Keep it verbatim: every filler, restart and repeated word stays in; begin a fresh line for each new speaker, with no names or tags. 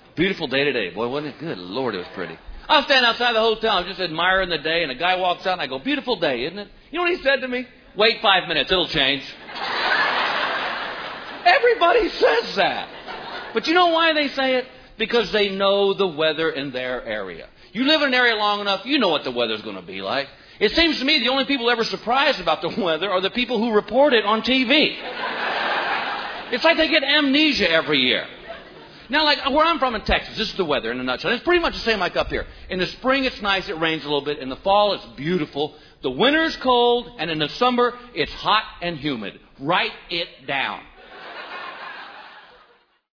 Beautiful day today. Boy, wasn't it? Good Lord, it was pretty. I was standing outside the hotel. I'm just admiring the day, and a guy walks out, and I go, beautiful day, isn't it? You know what he said to me? Wait five minutes. It'll change. Everybody says that. But you know why they say it? Because they know the weather in their area. You live in an area long enough, you know what the weather's going to be like. It seems to me the only people ever surprised about the weather are the people who report it on T V. It's like they get amnesia every year. Now, like where I'm from in Texas, this is the weather in a nutshell. It's pretty much the same like up here. In the spring, it's nice. It rains a little bit. In the fall, it's beautiful. The winter's cold. And in the summer, it's hot and humid. Write it down.